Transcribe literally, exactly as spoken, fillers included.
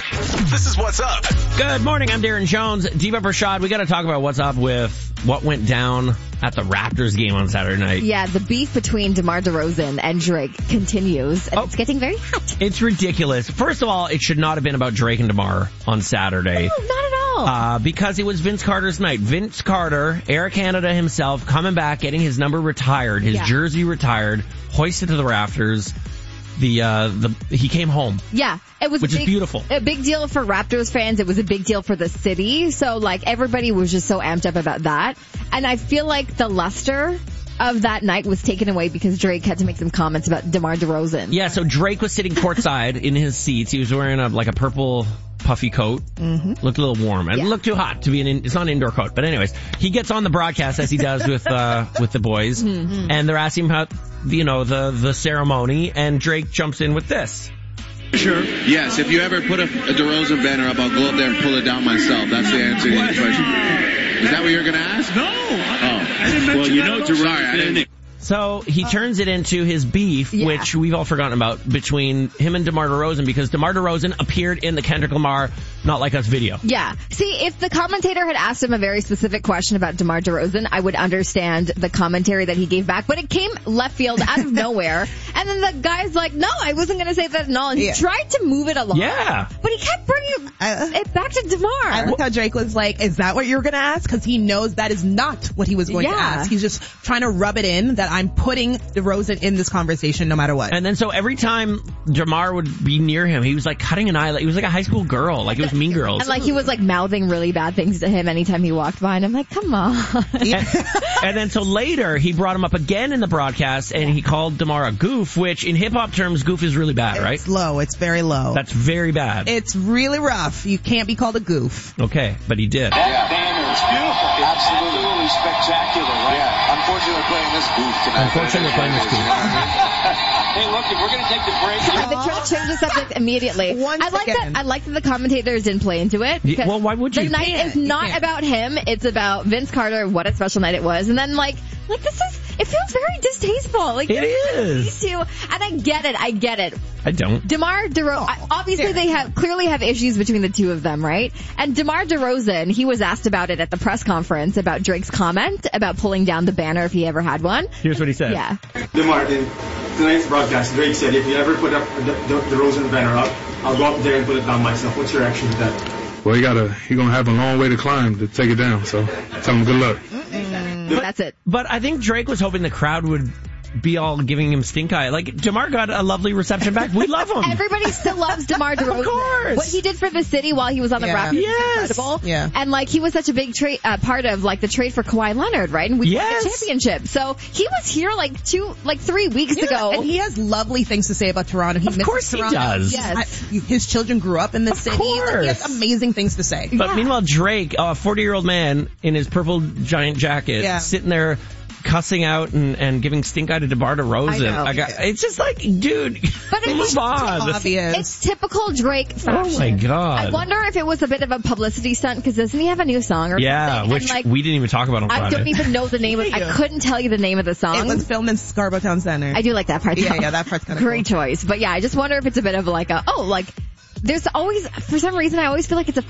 This is What's Up. Good morning, I'm Darren Jones. Deepa Prashad, we got to talk about what's up with what went down at the Raptors game on Saturday night. Yeah, the beef between DeMar DeRozan and Drake continues, and oh, it's getting very hot. It's ridiculous. First of all, it should not have been about Drake and DeMar on Saturday. No, not at all. Uh, because it was Vince Carter's night. Vince Carter, Air Canada himself, coming back, getting his number retired, his yeah. jersey retired, hoisted to the rafters. The, uh, the, he came home. Yeah, it was which big, is beautiful. A big deal for Raptors fans. It was a big deal for the city. So, like, everybody was just so amped up about that. And I feel like the luster of that night was taken away because Drake had to make some comments about DeMar DeRozan. Yeah, so Drake was sitting courtside in his seats. He was wearing a, like a purple puffy coat. Mm-hmm. Looked a little warm. It yeah. looked too hot to be an in, it's not an indoor coat. But anyways, he gets on the broadcast as he does with, uh, with the boys. Mm-hmm. And they're asking him about, you know, the, the ceremony, and Drake jumps in with this. Sure. Yes, if you ever put a, a DeRozan banner up, I'll go up there and pull it down myself. That's the answer to your question. Is that what you're going to ask? No. Oh. I didn't mention well, you that know DeRozan. Sorry, I didn't. So he turns it into his beef, yeah. which we've all forgotten about, between him and DeMar DeRozan, because DeMar DeRozan appeared in the Kendrick Lamar Not Like Us video. Yeah. See, if the commentator had asked him a very specific question about DeMar DeRozan, I would understand the commentary that he gave back. But it came left field out of nowhere. And then the guy's like, no, I wasn't going to say that at all. And he yeah. tried to move it along. Yeah. But he kept bringing uh, it back to DeMar. I like how Drake was like, is that what you were going to ask? Because he knows that is not what he was going yeah. to ask. He's just trying to rub it in that I'm putting DeRozan in this conversation no matter what. And then so every time DeMar would be near him, he was like cutting an eye. Like, he was like a high school girl. Like it was Mean Girls. And like he was like mouthing really bad things to him anytime he walked by. And I'm like, come on. and, and then so later he brought him up again in the broadcast, and he called DeMar a goof, which in hip hop terms, goof is really bad, right? It's low. It's very low. That's very bad. It's really rough. You can't be called a goof. Okay, but he did. That yeah. banner is beautiful. It's absolutely spectacular, right? Yeah. Unfortunately, we're playing this goof tonight. Unfortunately, we're playing this goof. Hey, look, if we're going to take the break. I've been trying to change the subject immediately. Once I like again. that. I like that the commentators didn't play into it. Yeah, well, why would you? The night can't. is not about him. It's about Vince Carter. What a special night it was. And then like, like this is. It feels very distasteful. Like it is. These two, and I get it. I get it. I don't. DeMar DeRozan. Oh, obviously, yeah. they have clearly have issues between the two of them, right? And DeMar DeRozan, he was asked about it at the press conference about Drake's comment about pulling down the banner if he ever had one. Here's what he said. Yeah. DeMar, in tonight's broadcast, Drake said, if you ever put up the, the, the DeRozan banner up, I'll go up there and put it down myself. What's your reaction to that? Well, you gotta, you're gonna have a long way to climb to take it down, so tell him good luck. But, that's it. But I think Drake was hoping the crowd would be all giving him stink eye. Like, DeMar got a lovely reception back. We love him. Everybody still loves DeMar DeRozan. Of course. What he did for the city while he was on the Yeah. Raptors Yes. is incredible. Yeah. And like, he was such a big tra- uh, part of like the trade for Kawhi Leonard, right? And we Yes. won the championship. So he was here like two, like three weeks Yeah, ago. and he has lovely things to say about Toronto. He Of misses course he Toronto. does. Yes. I- his children grew up in the Of city. Like, he has course. amazing things to say. But Yeah. meanwhile, Drake, a forty-year-old man in his purple giant jacket, Yeah. sitting there cussing out and, and giving stink eye to DeMar DeRozan. I know. got, it's just like, dude, But it's move on. Obvious. It's typical Drake fashion. Oh my God. I wonder if it was a bit of a publicity stunt because doesn't he have a new song or Yeah, something? which and, like, we didn't even talk about on I Friday. don't even know the name of. I couldn't tell you the name of the song. It was filmed in Scarborough Town Center. I do like that part. Yeah, though. yeah, that part's kind of Great choice. But yeah, I just wonder if it's a bit of like a oh, like there's always for some reason I always feel like it's a